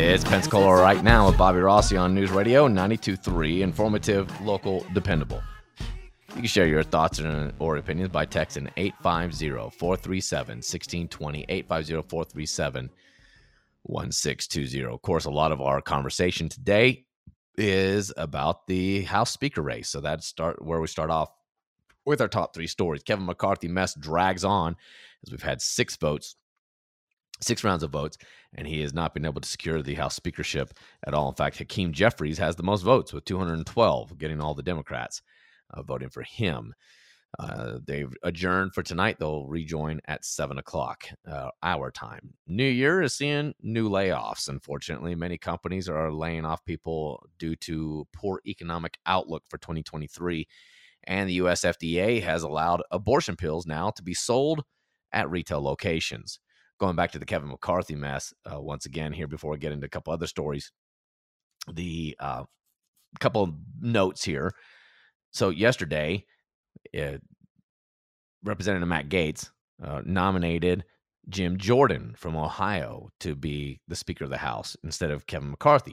It's Pensacola Right Now with Bobby Rossi on News Radio 92.3, informative, local, dependable. You can share your thoughts or opinions by texting 850-437-1620, 850-437-1620. Of course, a lot of our conversation today is about the House Speaker race. So that's where we start off with our top three stories. Kevin McCarthy mess drags on as we've had 6 rounds of votes, and he has not been able to secure the House speakership at all. In fact, Hakeem Jeffries has the most votes with 212, getting all the Democrats voting for him. They've adjourned for tonight. They'll rejoin at 7 o'clock our time. New Year is seeing new layoffs. Unfortunately, many companies are laying off people due to poor economic outlook for 2023. And the U.S. FDA has allowed abortion pills now to be sold at retail locations. Going back to the Kevin McCarthy mess once again here before we get into a couple other stories, the couple of notes here. So yesterday, Representative Matt Gaetz nominated Jim Jordan from Ohio to be the Speaker of the House instead of Kevin McCarthy.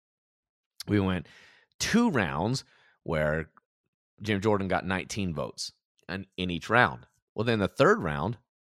We went 2 rounds where Jim Jordan got 19 votes in each round. Well, then the third round,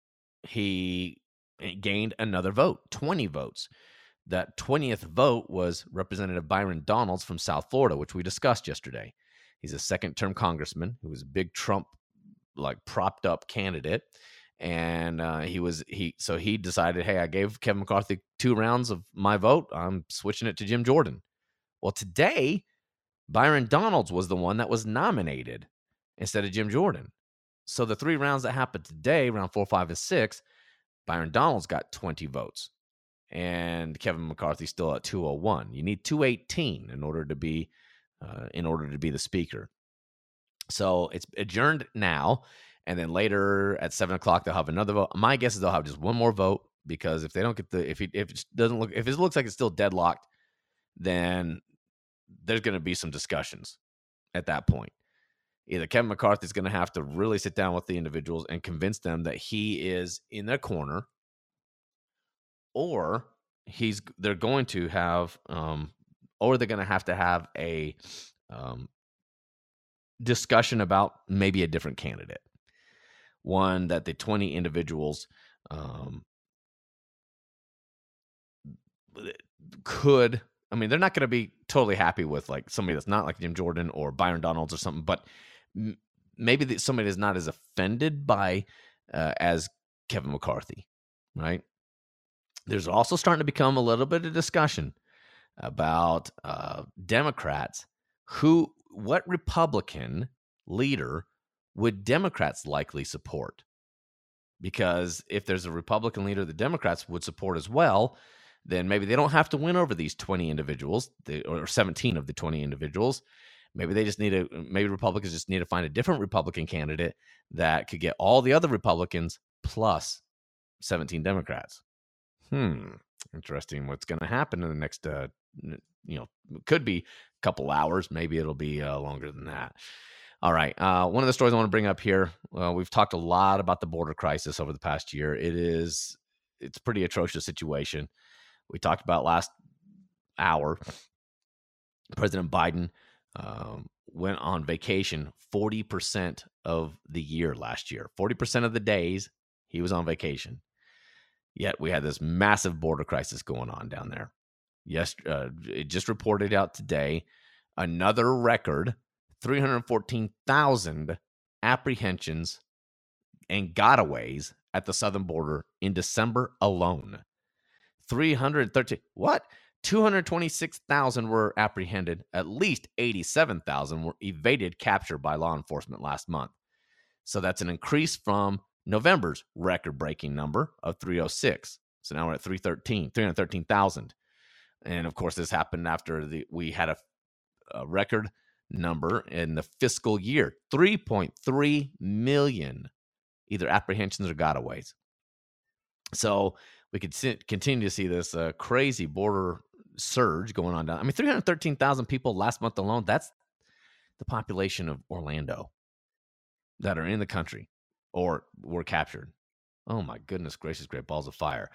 he gained another vote, 20 votes. That 20th vote was Representative Byron Donalds from South Florida, which we discussed yesterday. He's a second-term congressman who was a big Trump, propped up candidate, and he decided, hey, I gave Kevin McCarthy 2 rounds of my vote. I'm switching it to Jim Jordan. Well, today, Byron Donalds was the one that was nominated instead of Jim Jordan. So the 3 rounds that happened today, round 4, 5, and 6, Byron Donalds got 20 votes, and Kevin McCarthy still at 201. You need 218 in order to be the speaker. So it's adjourned now, and then later at 7 o'clock they'll have another vote. My guess is they'll have just one more vote, because if they don't get if it looks like it's still deadlocked, then there's going to be some discussions at that point. Either Kevin McCarthy is going to have to really sit down with the individuals and convince them that he is in their corner, or they're going to have to have a discussion about maybe a different candidate, one that the 20 individuals could. I mean, they're not going to be totally happy with somebody that's not like Jim Jordan or Byron Donalds or something, but maybe somebody is not as offended by as Kevin McCarthy, right? There's also starting to become a little bit of discussion about Democrats. What Republican leader would Democrats likely support? Because if there's a Republican leader the Democrats would support as well, then maybe they don't have to win over these 20 individuals, or 17 of the 20 individuals. Maybe Republicans just need to find a different Republican candidate that could get all the other Republicans plus 17 Democrats. Interesting what's going to happen in the next, could be a couple hours. Maybe it'll be longer than that. All right. One of the stories I want to bring up here, we've talked a lot about the border crisis over the past year. It's a pretty atrocious situation. We talked about last hour, President Biden went on vacation 40% of the year last year. 40% of the days he was on vacation. Yet we had this massive border crisis going on down there. Yes, it just reported out today, another record, 314,000 apprehensions and gotaways at the southern border in December alone. 226,000 were apprehended. At least 87,000 were evaded capture by law enforcement last month. So that's an increase from November's record-breaking number of 306. So now we're at 313,000. And of course, this happened after we had a record number in the fiscal year, 3.3 million either apprehensions or gotaways. So we could continue to see this crazy border surge going on down. I mean, 313,000 people last month alone. That's the population of Orlando that are in the country or were captured. Oh my goodness gracious, great balls of fire.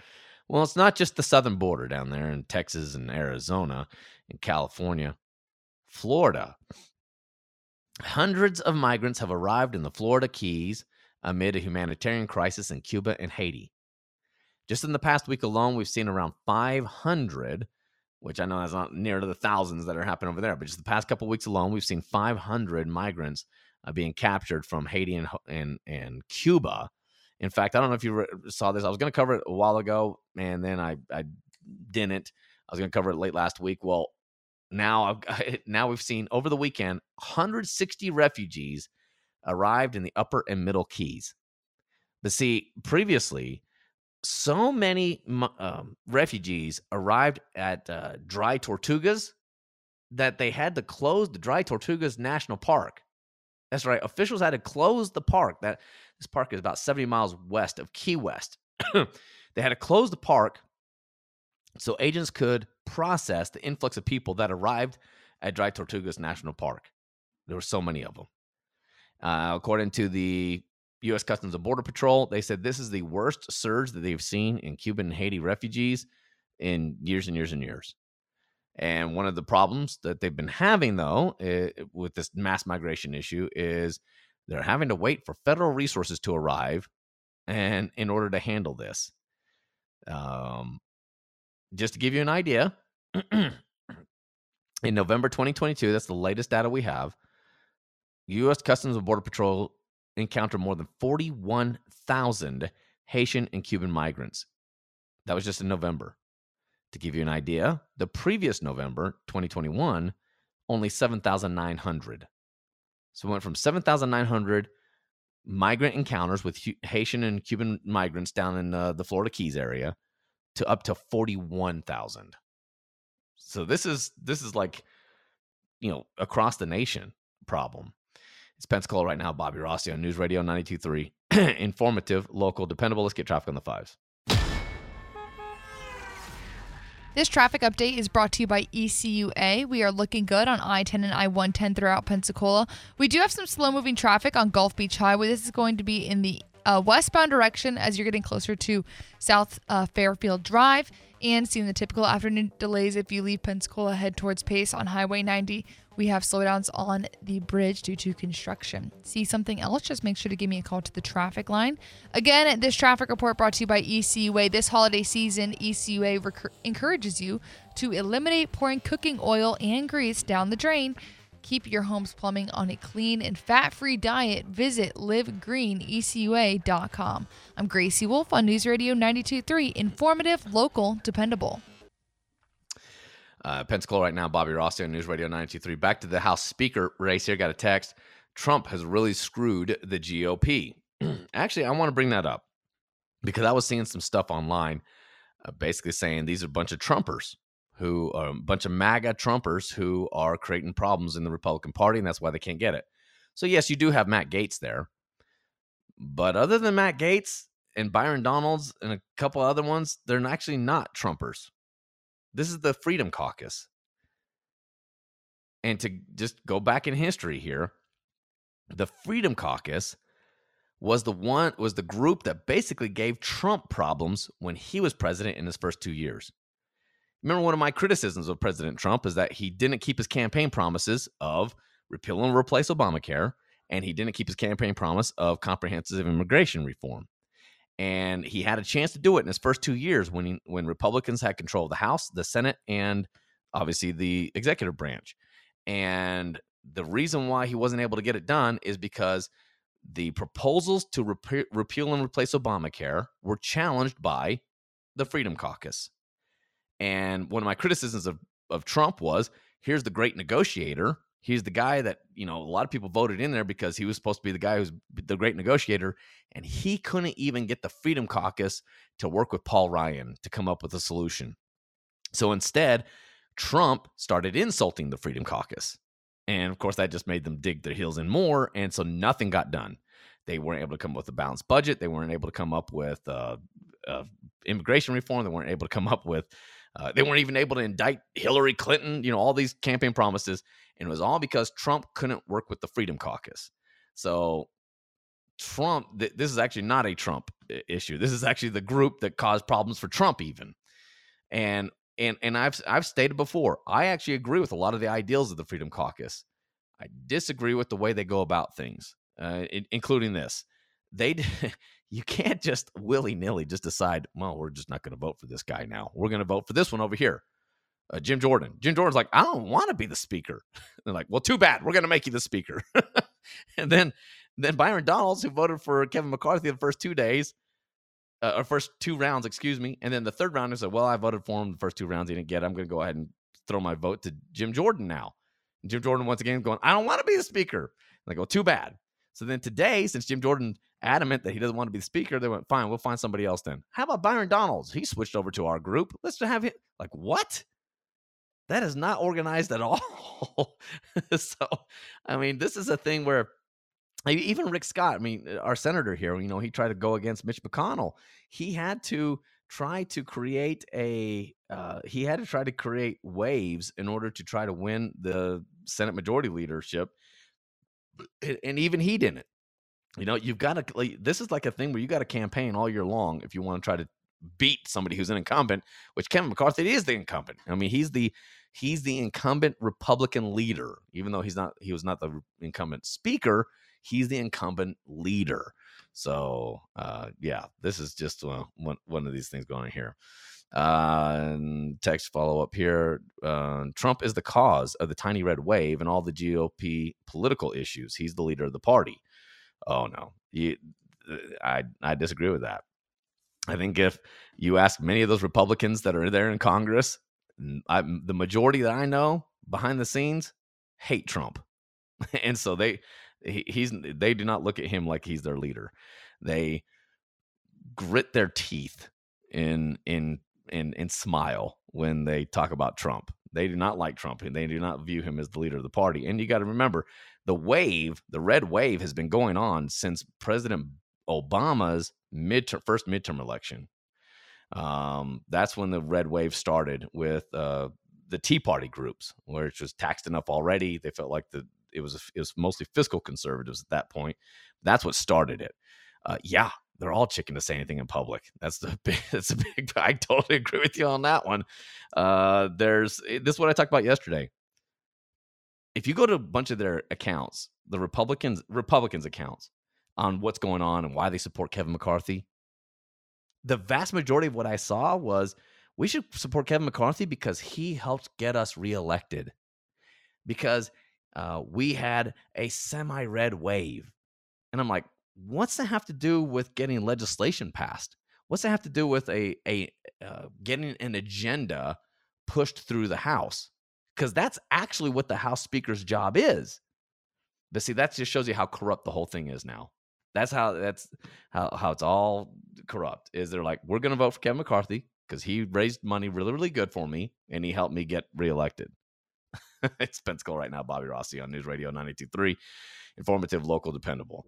Well, it's not just the southern border down there in Texas and Arizona and California, Florida. Hundreds of migrants have arrived in the Florida Keys amid a humanitarian crisis in Cuba and Haiti. Just in the past week alone, we've seen around 500, which I know is not near to the thousands that are happening over there, but just the past couple of weeks alone, we've seen 500 migrants being captured from Haiti and Cuba. In fact, I don't know if you saw this. I was going to cover it a while ago, and then I didn't. I was going to cover it late last week. Well, now we've seen over the weekend 160 refugees arrived in the upper and middle Keys. But see, previously, so many refugees arrived at Dry Tortugas that they had to close the Dry Tortugas National Park. That's right. Officials had to close the park. This park is about 70 miles west of Key West. They had to close the park so agents could process the influx of people that arrived at Dry Tortugas National Park. There were so many of them. According to the U.S. Customs and Border Patrol, they said this is the worst surge that they've seen in Cuban and Haiti refugees in years and years and years. And one of the problems that they've been having, though, with this mass migration issue is they're having to wait for federal resources to arrive and in order to handle this. Just to give you an idea, in November 2022, that's the latest data we have, U.S. Customs and Border Patrol encountered more than 41,000 Haitian and Cuban migrants. That was just in November. To give you an idea, the previous November, 2021, only 7,900. So we went from 7,900 migrant encounters with Haitian and Cuban migrants down in the Florida Keys area to up to 41,000. So this is like, across the nation problem. It's Pensacola right now. Bobby Rossi on News Radio 92.3. Informative, local, dependable. Let's get traffic on the fives. This traffic update is brought to you by ECUA. We are looking good on I-10 and I-110 throughout Pensacola. We do have some slow-moving traffic on Gulf Beach Highway. This is going to be in the westbound direction as you're getting closer to South Fairfield Drive, and seeing the typical afternoon delays if you leave Pensacola, head towards Pace on Highway 90. We have slowdowns on the bridge due to construction. See something else? Just make sure to give me a call to the traffic line. Again, this traffic report brought to you by ECUA. This holiday season, ECUA encourages you to eliminate pouring cooking oil and grease down the drain. Keep your home's plumbing on a clean and fat-free diet. Visit livegreenecua.com. I'm Gracie Wolf on News Radio 92.3. Informative, local, dependable. Pensacola right now, Bobby Rossi on News Radio 92.3. Back to the House Speaker race here. Got a text. Trump has really screwed the GOP. Actually, I want to bring that up because I was seeing some stuff online basically saying these are a bunch of Trumpers who are a bunch of MAGA Trumpers who are creating problems in the Republican Party, and that's why they can't get it. So, yes, you do have Matt Gaetz there. But other than Matt Gaetz and Byron Donalds and a couple other ones, they're actually not Trumpers. This is the Freedom Caucus. And to just go back in history here, the Freedom Caucus was the group that basically gave Trump problems when he was president in his first 2 years. Remember, one of my criticisms of President Trump is that he didn't keep his campaign promises of repeal and replace Obamacare, and he didn't keep his campaign promise of comprehensive immigration reform. And he had a chance to do it in his first 2 years when Republicans had control of the House, the Senate, and obviously the executive branch. And the reason why he wasn't able to get it done is because the proposals to repeal and replace Obamacare were challenged by the Freedom Caucus. And one of my criticisms of Trump was, here's the great negotiator. He's the guy that, a lot of people voted in there because he was supposed to be the guy who's the great negotiator. And he couldn't even get the Freedom Caucus to work with Paul Ryan to come up with a solution. So instead, Trump started insulting the Freedom Caucus. And of course, that just made them dig their heels in more. And so nothing got done. They weren't able to come up with a balanced budget. They weren't able to come up with immigration reform. They weren't able to come up with they weren't even able to indict Hillary Clinton, all these campaign promises. And it was all because Trump couldn't work with the Freedom Caucus. So Trump, this is actually not a Trump issue. This is actually the group that caused problems for Trump even. And I've stated before, I actually agree with a lot of the ideals of the Freedom Caucus. I disagree with the way they go about things, including this. You can't just willy-nilly just decide, well, we're just not going to vote for this guy now. We're going to vote for this one over here. Jim Jordan. Jim Jordan's like, I don't want to be the speaker. They're like, well, too bad. We're going to make you the speaker. And then Byron Donalds, who voted for Kevin McCarthy the first 2 days, or first 2 rounds, excuse me. And then the third round is like, well, I voted for him the first 2 rounds. He didn't get it. I'm going to go ahead and throw my vote to Jim Jordan now. And Jim Jordan, once again, going, I don't want to be the speaker. And I go, too bad. So then today, since Jim Jordan adamant that he doesn't want to be the speaker, they went, fine, we'll find somebody else then. How about Byron Donalds? He switched over to our group. Let's have him. Like, what? That is not organized at all. So, I mean, this is a thing where even Rick Scott, I mean, our senator here, he tried to go against Mitch McConnell. He had to try to create waves in order to try to win the Senate majority leadership. And even he didn't. You've got to, this is like a thing where you got to campaign all year long if you want to try to beat somebody who's an incumbent, which Kevin McCarthy is the incumbent. I mean, he's the incumbent Republican leader, even though he was not the incumbent speaker. He's the incumbent leader. So, yeah, this is just one of these things going on here. Text follow up here. Trump is the cause of the tiny red wave and all the GOP political issues. He's the leader of the party. Oh, no. I disagree with that. I think if you ask many of those Republicans that are there in Congress, the majority that I know behind the scenes hate Trump. And so they do not look at him like he's their leader. They grit their teeth and smile when they talk about Trump. They do not like Trump, and they do not view him as the leader of the party. And you got to remember, the red wave has been going on since President Obama's first midterm election. That's when the red wave started with the Tea Party groups, which was taxed enough already. They felt like it was mostly fiscal conservatives at that point. That's what started it. Yeah, they're all chicken to say anything in public. That's a big. I totally agree with you on that one. This is what I talked about yesterday. If you go to a bunch of their accounts, the Republicans' accounts on what's going on and why they support Kevin McCarthy, the vast majority of what I saw was, we should support Kevin McCarthy because he helped get us reelected. Because we had a semi-red wave. And I'm like, what's that have to do with getting legislation passed? What's that have to do with getting an agenda pushed through the House? Because that's actually what the House Speaker's job is. But see, that just shows you how corrupt the whole thing is now. That's how it's all corrupt. Is they're like, we're going to vote for Kevin McCarthy because he raised money really, really good for me, and he helped me get reelected. It's Pensacola right now. Bobby Rossi on News Radio 92.3. Informative, local, dependable.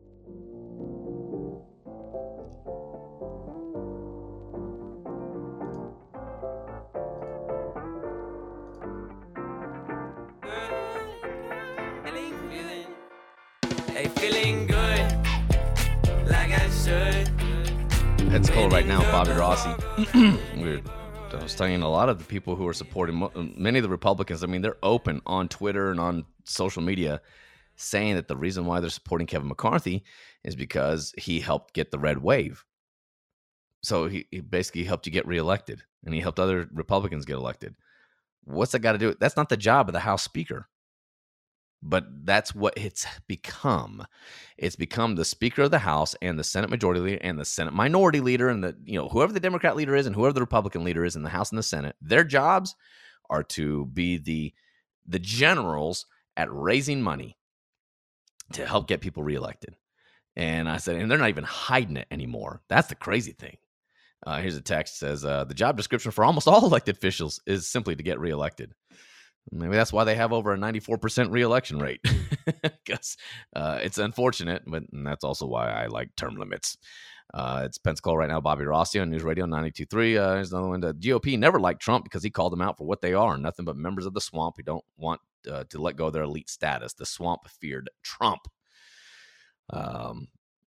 Hey, feeling good, like I should. Pensacola right now. Bobby Rossi. I was telling a lot of the people who are supporting many of the Republicans, I mean, they're open on Twitter and on social media saying that the reason why they're supporting Kevin McCarthy is because he helped get the red wave. So he basically helped you get reelected, and he helped other Republicans get elected. What's that got to do? That's not the job of the House Speaker. But that's what it's become. It's become the Speaker of the House and the Senate Majority Leader and the Senate Minority Leader and whoever the Democrat leader is and whoever the Republican leader is in the House and the Senate. Their jobs are to be the generals at raising money to help get people reelected. And I said, and they're not even hiding it anymore. That's the crazy thing. Here's a text that says, the job description for almost all elected officials is simply to get reelected. Maybe that's why they have over a 94% reelection rate, because it's unfortunate, and that's also why I like term limits. It's Pensacola right now. Bobby Rossi on News Radio 92.3. Here's another one. The GOP never liked Trump because he called them out for what they are, nothing but members of the swamp who don't want to let go of their elite status. The swamp feared Trump.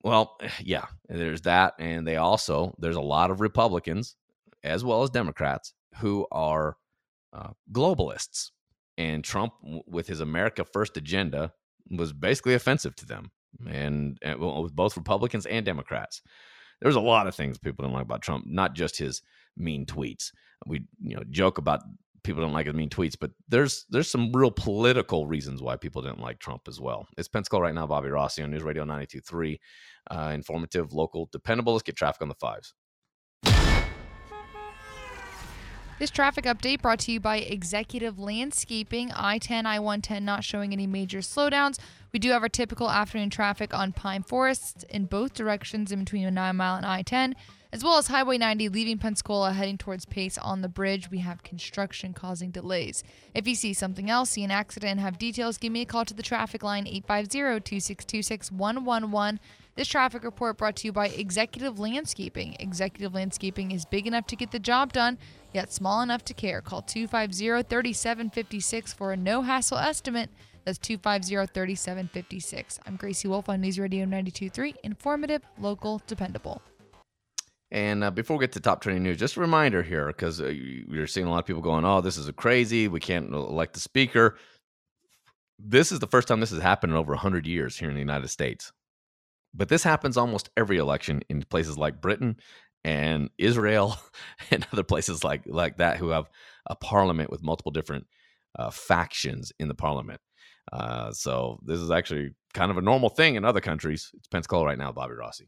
Well, yeah, there's that. And there's a lot of Republicans as well as Democrats who are globalists. And Trump, with his America First agenda, was basically offensive to them, and with both Republicans and Democrats. There's a lot of things people don't like about Trump, not just his mean tweets. We joke about people don't like his mean tweets, but there's some real political reasons why people didn't like Trump as well. It's Pensacola right now. Bobby Rossi on News Radio 92.3. Informative, local, dependable. Let's get traffic on the fives. This traffic update brought to you by Executive Landscaping. I-10, I-110 not showing any major slowdowns. We do have our typical afternoon traffic on Pine Forest in both directions in between 9 Mile and I-10, as well as Highway 90 leaving Pensacola heading towards Pace on the bridge. We have construction causing delays. If you see something else, see an accident, and have details, give me a call to the traffic line 850-262-6111. This traffic report brought to you by Executive Landscaping. Executive Landscaping is big enough to get the job done, yet small enough to care. Call 250-3756 for a no-hassle estimate. That's 250-3756. I'm Gracie Wolf on News Radio 92.3. Informative, local, dependable. And before we get to top trending news, just a reminder here, because you're seeing a lot of people going, oh, this is crazy. We can't elect the speaker. This is the first time this has happened in over 100 years here in the United States. But this happens almost every election in places like Britain and Israel and other places like that who have a parliament with multiple different factions in the parliament. So this is actually kind of a normal thing in other countries. It's Pensacola right now, Bobby Rossi.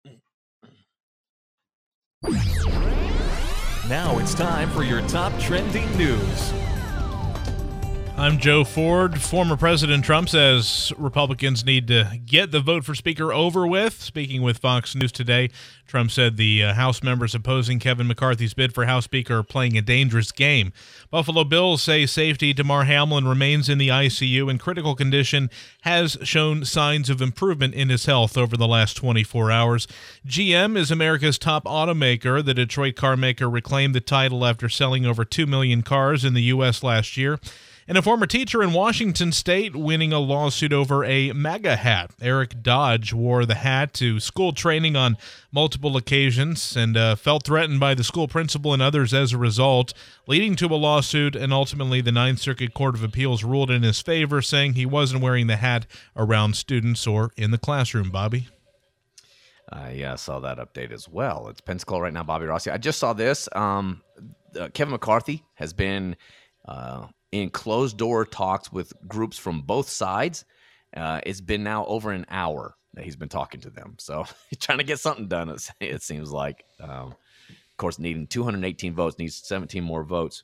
Now it's time for your top trending news. I'm Joe Ford. Former President Trump says Republicans need to get the vote for Speaker over with. Speaking with Fox News today, Trump said the House members opposing Kevin McCarthy's bid for House Speaker are playing a dangerous game. Buffalo Bills say safety Damar Hamlin remains in the ICU in critical condition, has shown signs of improvement in his health over the last 24 hours. GM is America's top automaker. The Detroit car maker reclaimed the title after selling over 2 million cars in the U.S. last year. And a former teacher in Washington State winning a lawsuit over a MAGA hat. Eric Dodge wore the hat to school training on multiple occasions and felt threatened by the school principal and others as a result, leading to a lawsuit, and ultimately the Ninth Circuit Court of Appeals ruled in his favor, saying he wasn't wearing the hat around students or in the classroom. Bobby? Yeah, I saw that update as well. It's Pensacola right now, Bobby Rossi. I just saw this. Kevin McCarthy has been in closed-door talks with groups from both sides. It's been now over an hour that he's been talking to them. So he's trying to get something done, it seems like. Of course, needing 218 votes, needs 17 more votes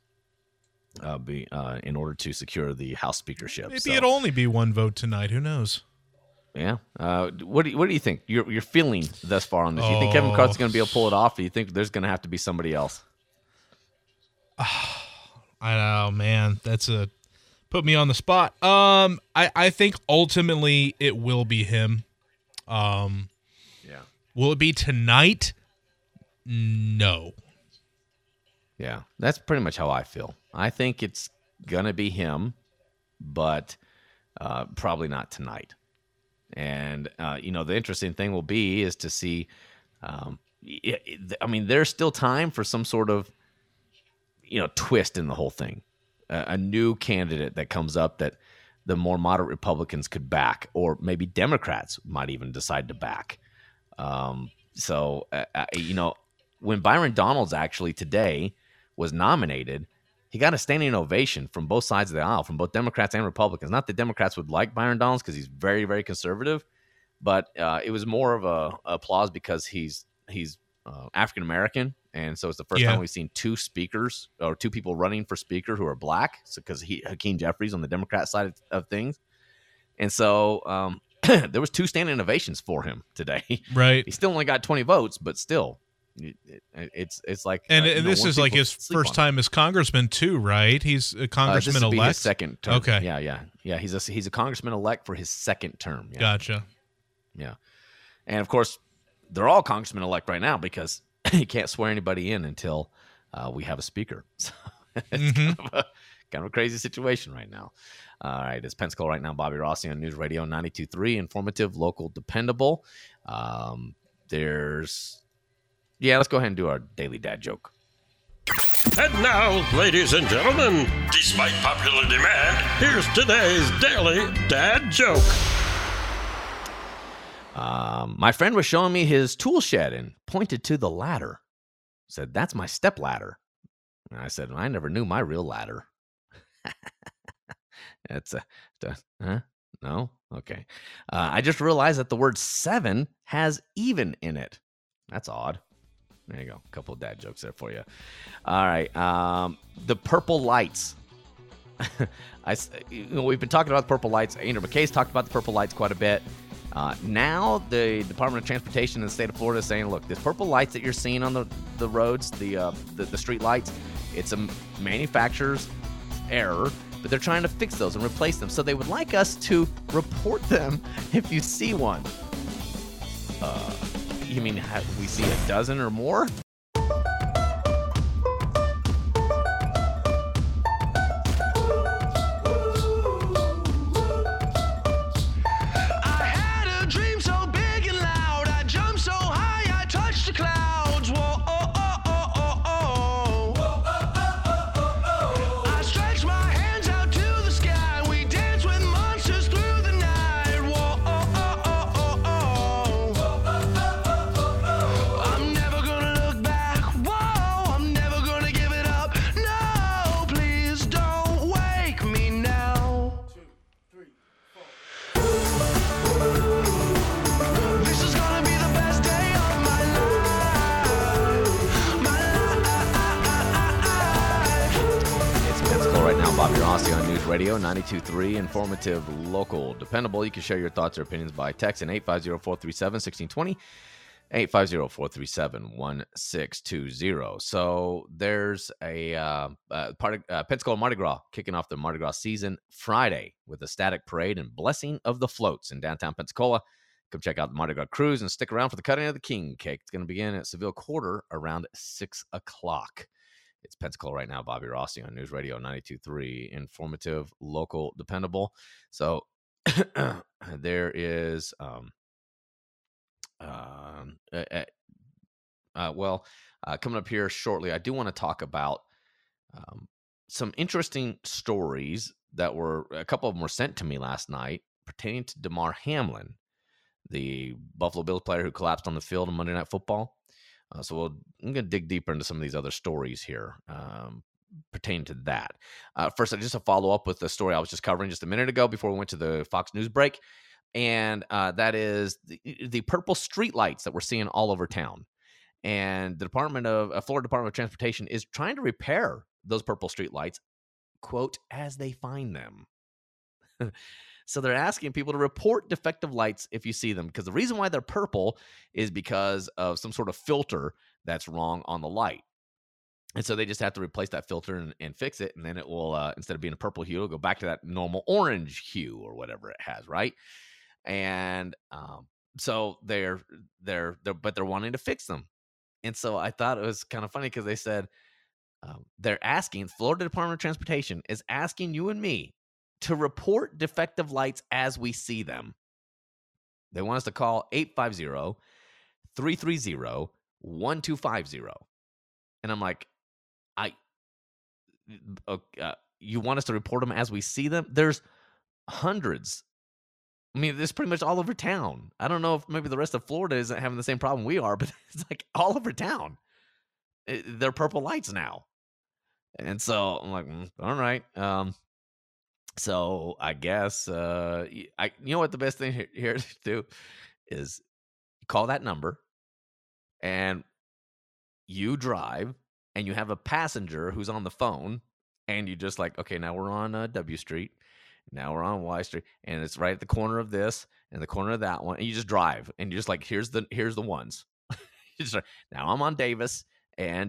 in order to secure the House speakership. Maybe it'll only be one vote tonight. Who knows? Yeah. What do you think? You're feeling thus far on this? You think Kevin McCarthy's going to be able to pull it off, or you think there's going to have to be somebody else? I know, man. That's put me on the spot. I think ultimately it will be him. Yeah. Will it be tonight? No. Yeah, that's pretty much how I feel. I think it's gonna be him, but probably not tonight. And the interesting thing will be is to see. There's still time for some sort of twist in the whole thing, a new candidate that comes up that the more moderate Republicans could back, or maybe Democrats might even decide to back. When Byron Donalds actually today was nominated, he got a standing ovation from both sides of the aisle, from both Democrats and Republicans. Not that Democrats would like Byron Donalds because he's very, very conservative, but it was more of a applause because he's African-American. And so it's the first time we've seen two speakers or two people running for speaker who are black. So because Hakeem Jeffries on the Democrat side of things. And so there was two standing ovations for him today. Right. He still only got 20 votes, but still it's like, and this is like his first time as congressman too, right? He's a congressman elect. His second term. Okay. Yeah. He's a congressman elect for his second term. Yeah. Gotcha. Yeah. And of course they're all congressmen elect right now because you can't swear anybody in until we have a speaker. So it's kind kind of a crazy situation right now. All right, it's Pensacola right now. Bobby Rossi on News Radio 92.3, informative, local, dependable. Let's go ahead and do our daily dad joke. And now, ladies and gentlemen, despite popular demand, here's today's daily dad joke. My friend was showing me his tool shed and pointed to the ladder. Said, "That's my step ladder." And I said, "I never knew my real ladder." No? Okay. I just realized that the word 7 has even in it. That's odd. There you go. A couple of dad jokes there for you. All right. The purple lights. We've been talking about the purple lights. Andrew McKay's talked about the purple lights quite a bit. Now the Department of Transportation in the state of Florida is saying, look, this purple lights that you're seeing on the roads, the street lights, it's a manufacturer's error, but they're trying to fix those and replace them. So they would like us to report them if you see one. You mean we see a dozen or more? Bobby Rossi on News Radio 92.3, informative, local, dependable. You can share your thoughts or opinions by text in 850-437-1620, 850-437-1620. So there's a Pensacola Mardi Gras kicking off the Mardi Gras season Friday with a static parade and blessing of the floats in downtown Pensacola. Come check out the Mardi Gras cruise and stick around for the cutting of the king cake. It's going to begin at Seville Quarter around 6 o'clock. It's Pensacola right now. Bobby Rossi on News Radio 92.3, informative, local, dependable. So there is, coming up here shortly, I do want to talk about some interesting stories that a couple of them were sent to me last night pertaining to Damar Hamlin, the Buffalo Bills player who collapsed on the field on Monday Night Football. So I'm going to dig deeper into some of these other stories here pertaining to that. First, just to follow up with the story I was just covering just a minute ago before we went to the Fox News break, and that is the purple street lights that we're seeing all over town. And the Florida Department of Transportation is trying to repair those purple street lights, quote, as they find them. So they're asking people to report defective lights if you see them, because the reason why they're purple is because of some sort of filter that's wrong on the light. And so they just have to replace that filter and fix it, and then it will, instead of being a purple hue, it'll go back to that normal orange hue or whatever it has, right? And so they're wanting to fix them. And so I thought it was kind of funny because they said they're asking, Florida Department of Transportation is asking you and me to report defective lights as we see them. They want us to call 850-330-1250. And I'm like, you want us to report them as we see them? There's hundreds. I mean, there's pretty much all over town. I don't know if maybe the rest of Florida isn't having the same problem we are, but it's like all over town. They're purple lights now. And so I'm like, all right. So I guess, you know what the best thing here to do is call that number and you drive and you have a passenger who's on the phone and you just like, okay, now we're on W Street. Now we're on Y Street and it's right at the corner of this and the corner of that one. And you just drive and you're just like, here's the ones. You just like, now I'm on Davis and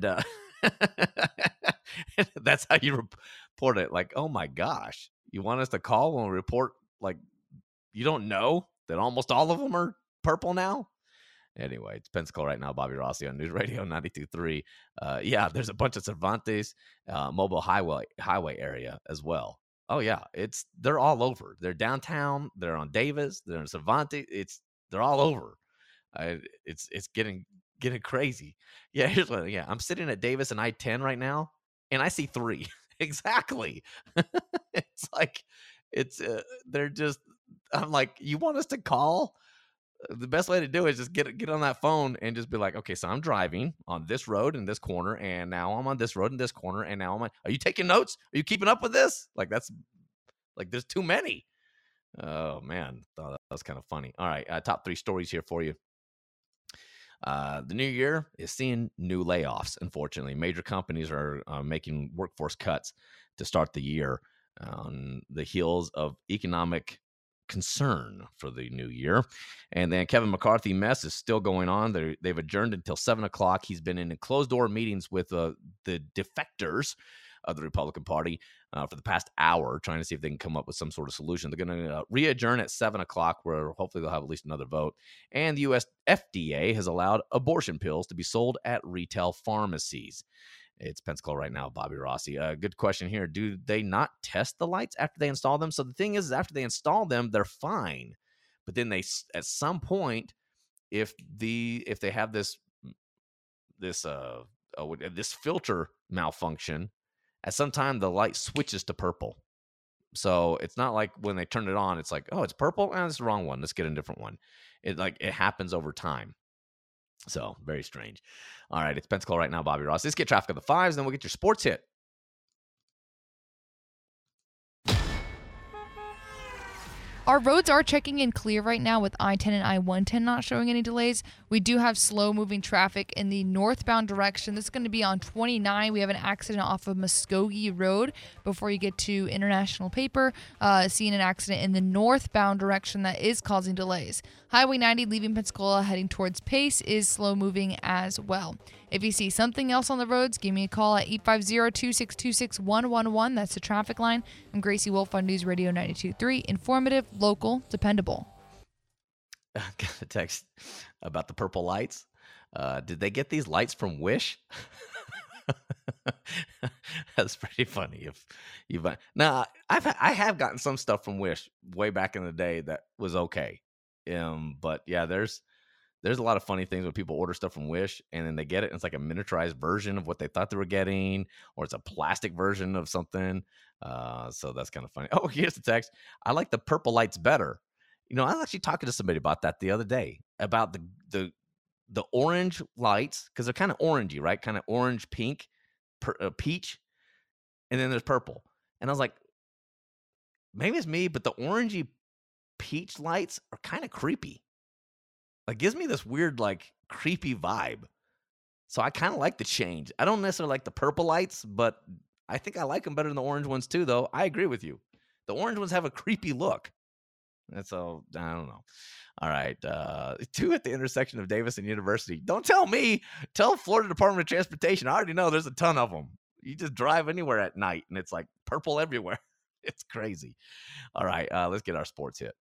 that's how you report it. Like, oh my gosh. You want us to call and report, like, you don't know that almost all of them are purple now? Anyway, it's Pensacola right now. Bobby Rossi on News Radio 92.3. Yeah, there's a bunch of Cervantes, mobile highway area as well. Oh yeah, they're all over. They're downtown. They're on Davis. They're in Cervantes. They're all over. It's getting crazy. Yeah, here's what. Yeah, I'm sitting at Davis and I-10 right now, and I see 3 exactly. It's like they're just. I'm like, you want us to call? The best way to do it is just get on that phone and just be like, okay, so I'm driving on this road in this corner, and now I'm on this road in this corner, and now are you taking notes? Are you keeping up with this? Like there's too many. Oh man, thought that was kind of funny. All right, top 3 stories here for you. The new year is seeing new layoffs. Unfortunately, major companies are making workforce cuts to start the year on the heels of economic concern for the new year. And then Kevin McCarthy mess is still going on. They've adjourned until 7:00. He's been in closed door meetings with the defectors of the Republican Party for the past hour, trying to see if they can come up with some sort of solution. They're going to re-adjourn at 7:00, where hopefully they'll have at least another vote. And the U.S. FDA has allowed abortion pills to be sold at retail pharmacies. It's Pensacola right now, Bobby Rossi. Good question here. Do they not test the lights after they install them? So the thing is after they install them, they're fine. But then at some point, if they have this filter malfunction, at some time the light switches to purple. So it's not like when they turn it on, it's like, oh, it's purple. It's the wrong one. Let's get a different one. It happens over time. So very strange. All right, it's Pensacola right now, Bobby Ross. Let's get traffic of the 5s, then we'll get your sports hit. Our roads are checking in clear right now with I-10 and I-110 not showing any delays. We do have slow-moving traffic in the northbound direction. This is going to be on 29. We have an accident off of Muskogee Road before you get to International Paper. Seeing an accident in the northbound direction that is causing delays. Highway 90 leaving Pensacola heading towards Pace is slow-moving as well. If you see something else on the roads, give me a call at 850-262-6111. That's the traffic line. I'm Gracie Wolf on News Radio 92.3. Informative, local, dependable. I got a text about the purple lights. Did they get these lights from Wish? That's pretty funny. If you buy, now, I have gotten some stuff from Wish way back in the day that was okay. But yeah, there's a lot of funny things when people order stuff from Wish and then they get it and it's like a miniaturized version of what they thought they were getting, or it's a plastic version of something. So that's kind of funny. Oh, here's the text. I like the purple lights better. You know, I was actually talking to somebody about that the other day, about the orange lights, because they're kind of orangey, right? Kind of orange, pink, peach, and then there's purple. And I was like, maybe it's me, but the orangey peach lights are kind of creepy. Like, gives me this weird, like, creepy vibe. So I kind of like the change. I don't necessarily like the purple lights, but I think I like them better than the orange ones too, though. I agree with you. The orange ones have a creepy look. That's all. I don't know. All right. 2 at the intersection of Davis and University. Don't tell me. Tell Florida Department of Transportation. I already know there's a ton of them. You just drive anywhere at night, and it's like purple everywhere. It's crazy. All right. Let's get our sports hit.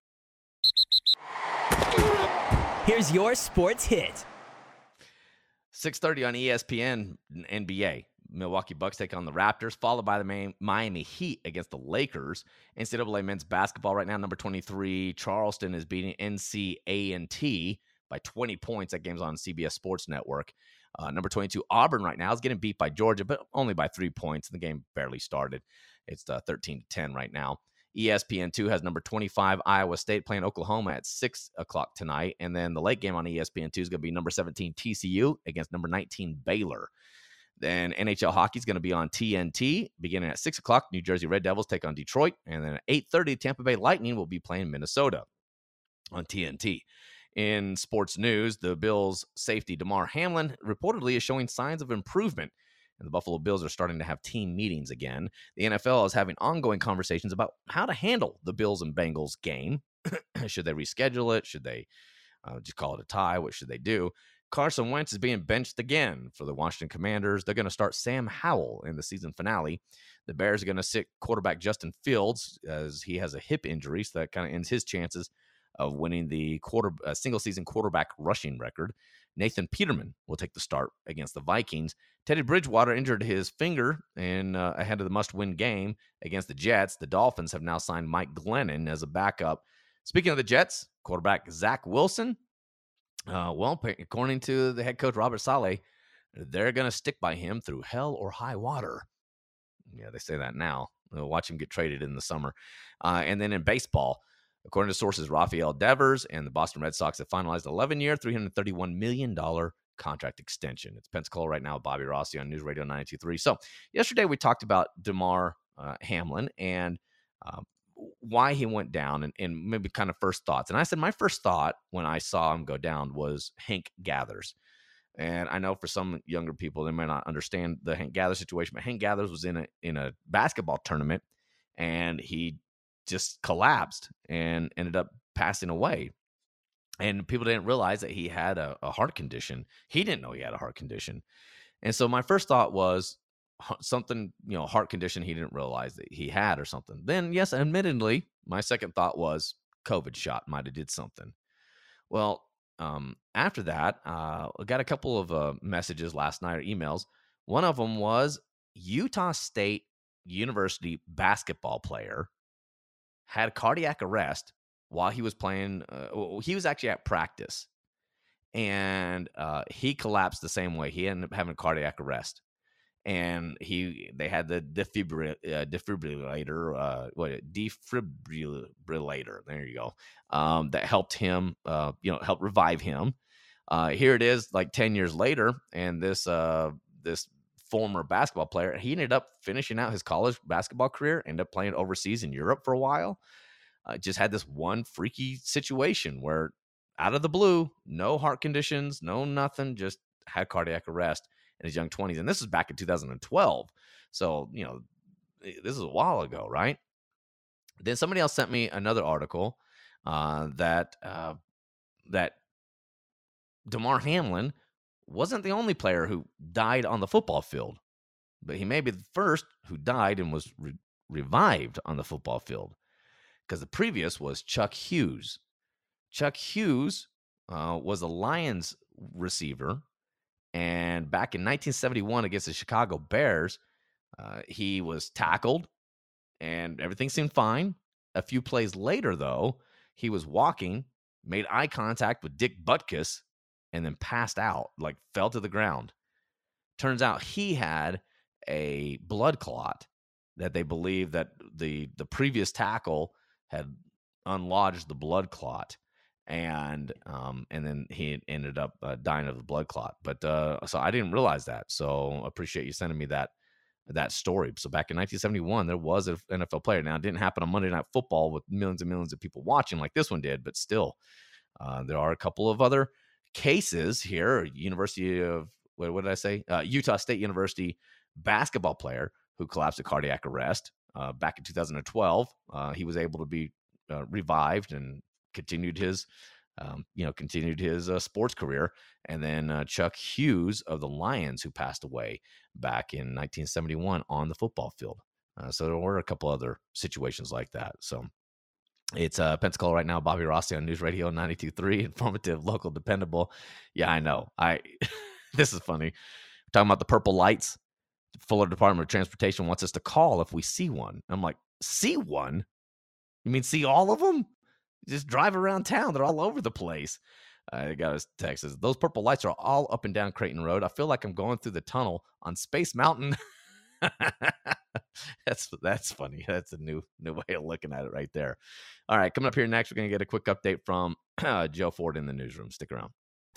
Here's your sports hit. 6:30 on ESPN NBA. Milwaukee Bucks take on the Raptors, followed by the Miami Heat against the Lakers. NCAA men's basketball right now, number 23, Charleston is beating NC-A&T by 20 points. That game's on CBS Sports Network. Number 22, Auburn right now is getting beat by Georgia, but only by 3 points. The game barely started. It's 13-10 right now. ESPN2 has number 25, Iowa State, playing Oklahoma at 6 o'clock tonight. And then the late game on ESPN2 is going to be number 17, TCU, against number 19, Baylor. Then NHL hockey is going to be on TNT beginning at 6 o'clock. New Jersey Red Devils take on Detroit. And then at 8:30, Tampa Bay Lightning will be playing Minnesota on TNT. In sports news, the Bills' safety Damar Hamlin reportedly is showing signs of improvement, and the Buffalo Bills are starting to have team meetings again. The NFL is having ongoing conversations about how to handle the Bills and Bengals game. Should they reschedule it? Should they just call it a tie? What should they do? Carson Wentz is being benched again for the Washington Commanders. They're going to start Sam Howell in the season finale. The Bears are going to sit quarterback Justin Fields as he has a hip injury, so that kind of ends his chances of winning the single-season quarterback rushing record. Nathan Peterman will take the start against the Vikings. Teddy Bridgewater injured his finger ahead of the must-win game against the Jets. The Dolphins have now signed Mike Glennon as a backup. Speaking of the Jets, quarterback Zach Wilson, according to the head coach Robert Saleh, they're going to stick by him through hell or high water. Yeah, they say that now. We'll watch him get traded in the summer. And then in baseball, according to sources, Rafael Devers and the Boston Red Sox have finalized an 11-year, $331 million contract extension. It's Pensacola right now with Bobby Rossi on News Radio 92.3. So yesterday we talked about Damar Hamlin and why he went down and maybe kind of first thoughts. And I said my first thought when I saw him go down was Hank Gathers. And I know for some younger people, they may not understand the Hank Gathers situation, but Hank Gathers was in a basketball tournament and he just collapsed and ended up passing away. And people didn't realize that he had a heart condition. He didn't know he had a heart condition. And so my first thought was something, heart condition he didn't realize that he had or something. Then, yes, admittedly, my second thought was COVID shot might have did something. Well, after that, I got a couple of messages last night or emails. One of them was Utah State University basketball player had cardiac arrest while he was playing. He was actually at practice, and he collapsed the same way. He ended up having cardiac arrest, and they had the defibrillator. Defibrillator. There you go. That helped him. Helped revive him. Here it is, like 10 years later, and this former basketball player, he ended up finishing out his college basketball career, ended up playing overseas in Europe for a while. Just had this one freaky situation where out of the blue, no heart conditions, no nothing, just had cardiac arrest in his young 20s. And this is back in 2012. So, this is a while ago, right? Then somebody else sent me another article that Damar Hamlin wasn't the only player who died on the football field, but he may be the first who died and was revived on the football field, because the previous was Chuck Hughes. Chuck Hughes was a Lions receiver, and back in 1971 against the Chicago Bears, he was tackled, and everything seemed fine. A few plays later, though, he was walking, made eye contact with Dick Butkus, and then passed out, like fell to the ground. Turns out he had a blood clot that they believe that the previous tackle had unlodged the blood clot, and then he ended up dying of the blood clot. But so I didn't realize that. So I appreciate you sending me that story. So back in 1971, there was an NFL player. Now, it didn't happen on Monday Night Football with millions and millions of people watching like this one did, but still, there are a couple of other cases here. University of, what did I say? Utah State University basketball player who collapsed of cardiac arrest back in 2012. He was able to be revived and continued his sports career. And then Chuck Hughes of the Lions, who passed away back in 1971 on the football field. So there were a couple other situations like that. So it's Pensacola right now. Bobby Rossi on News Radio 92.3, informative, local, dependable. Yeah, I know. This is funny. We're talking about the purple lights. The Fuller Department of Transportation wants us to call if we see one. I'm like, see one? You mean see all of them? Just drive around town. They're all over the place. I got a text. Says, those purple lights are all up and down Creighton Road. I feel like I'm going through the tunnel on Space Mountain. That's funny. That's a new way of looking at it right there. All right, coming up here next, we're going to get a quick update from Joe Ford in the newsroom. Stick around.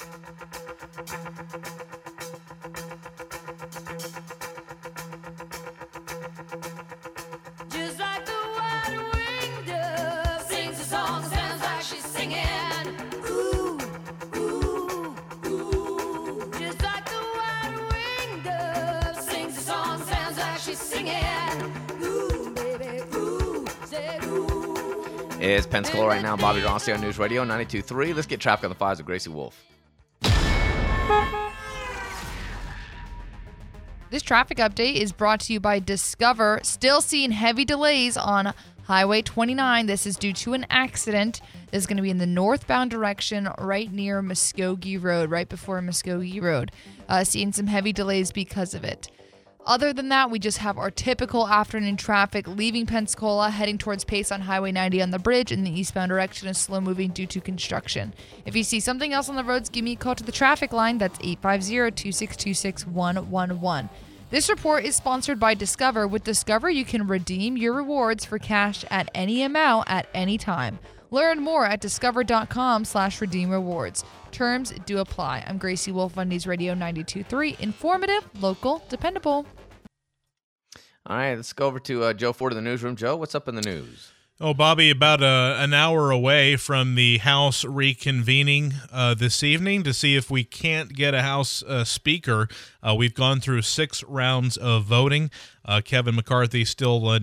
Just like the white-winged dove sings a song, sounds like she's singing. Ooh, ooh, ooh. Just like the white-winged dove sings a song, sounds like she's singing. Ooh, baby, ooh, say ooh. It's Pensacola right now. Bobby Rossi on News Radio 92.3. Let's get traffic on the fives with Gracie Wolf. This traffic update is brought to you by Discover. Still seeing heavy delays on Highway 29, this is due to an accident. This is going to be in the northbound direction right near Muskogee Road, right before Muskogee Road. Seeing some heavy delays because of it. Other than that, we just have our typical afternoon traffic leaving Pensacola, heading towards Pace on Highway 90 on the bridge in the eastbound direction is slow moving due to construction. If you see something else on the roads, give me a call to the traffic line. That's 850-262-6111. This report is sponsored by Discover. With Discover, you can redeem your rewards for cash at any amount at any time. Learn more at discover.com/redeem rewards. Terms do apply. I'm Gracie Wolf on News Radio 92.3. Informative, local, dependable. All right, let's go over to Joe Ford in the newsroom. Joe, what's up in the news? Oh, Bobby, about an hour away from the House reconvening this evening to see if we can't get a House Speaker. We've gone through 6 rounds of voting. Kevin McCarthy still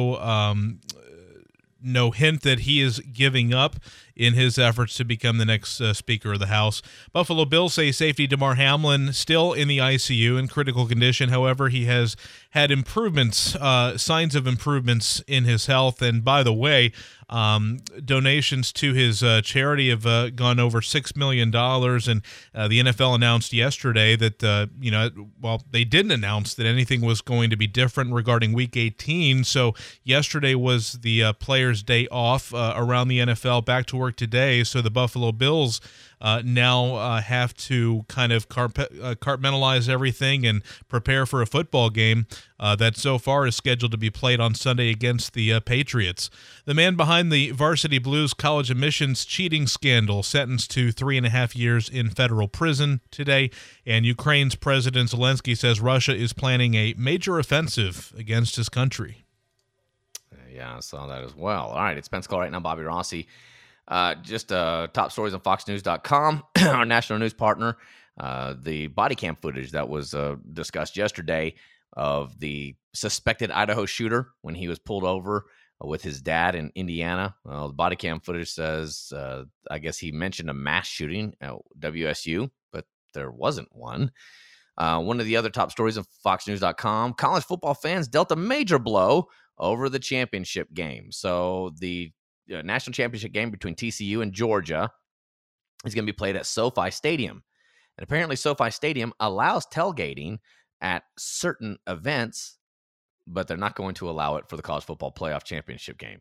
no hint that he is giving up in his efforts to become the next Speaker of the House. Buffalo Bills say safety Damar Hamlin still in the ICU in critical condition. However, he has had improvements, signs of improvements in his health. And by the way, donations to his charity have gone over $6 million. And the NFL announced yesterday that, they didn't announce that anything was going to be different regarding Week 18. So yesterday was the players' day off around the NFL, back to work today. So the Buffalo Bills now have to kind of compartmentalize everything and prepare for a football game that so far is scheduled to be played on Sunday against the Patriots. The man behind the Varsity Blues college admissions cheating scandal sentenced to 3.5 years in federal prison today, and Ukraine's President Zelensky says Russia is planning a major offensive against his country. Yeah, I saw that as well. All right, it's Pensacola right now. Bobby Rossi. Just top stories on FoxNews.com, our national news partner. The body cam footage that was discussed yesterday of the suspected Idaho shooter when he was pulled over with his dad in Indiana. The body cam footage says, I guess he mentioned a mass shooting at WSU, but there wasn't one. One of the other top stories on FoxNews.com, college football fans dealt a major blow over the championship game. So the national championship game between TCU and Georgia is going to be played at SoFi Stadium. And apparently SoFi Stadium allows tailgating at certain events, but they're not going to allow it for the college football playoff championship game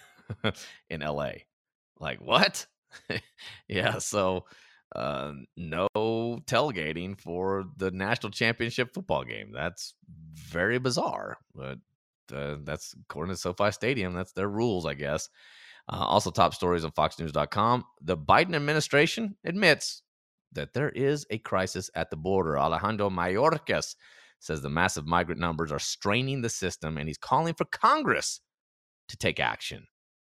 in LA. Like, what? Yeah, so no tailgating for the national championship football game. That's very bizarre, but that's according to SoFi Stadium. That's their rules, I guess. Also, top stories on FoxNews.com. The Biden administration admits that there is a crisis at the border. Alejandro Mayorkas says the massive migrant numbers are straining the system, and he's calling for Congress to take action.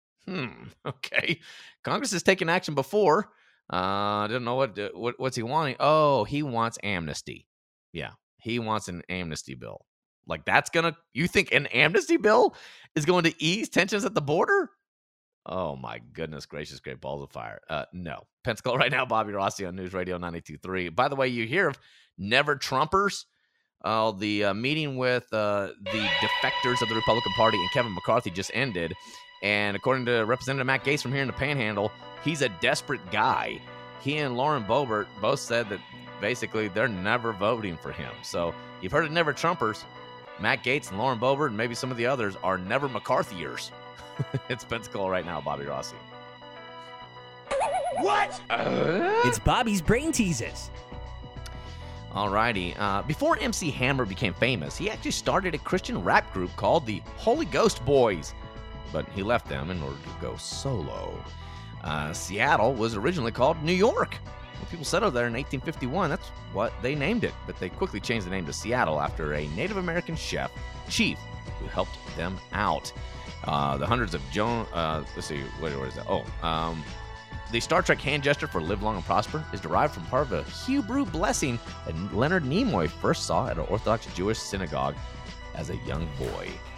Okay. Congress has taken action before. I don't know what's he wanting. Oh, he wants amnesty. Yeah, he wants an amnesty bill. Like, you think an amnesty bill is going to ease tensions at the border? Oh, my goodness gracious, great balls of fire. No. Pensacola right now, Bobby Rossi on News Radio 92.3. By the way, you hear of Never Trumpers. The meeting with the defectors of the Republican Party and Kevin McCarthy just ended. And according to Representative Matt Gaetz from here in the Panhandle, he's a desperate guy. He and Lauren Boebert both said that basically they're never voting for him. So you've heard of Never Trumpers. Matt Gaetz and Lauren Boebert and maybe some of the others are never McCarthyers. It's Pensacola right now, Bobby Rossi. What? It's Bobby's Brain Teases. Alrighty. Before MC Hammer became famous, he actually started a Christian rap group called the Holy Ghost Boys, but he left them in order to go solo. Seattle was originally called New York. When people settled there in 1851, that's what they named it, but they quickly changed the name to Seattle after a Native American chief who helped them out. The hundreds of let's see, where is that? The Star Trek hand gesture for live long and prosper is derived from part of a Hebrew blessing that Leonard Nimoy first saw at an Orthodox Jewish synagogue as a young boy.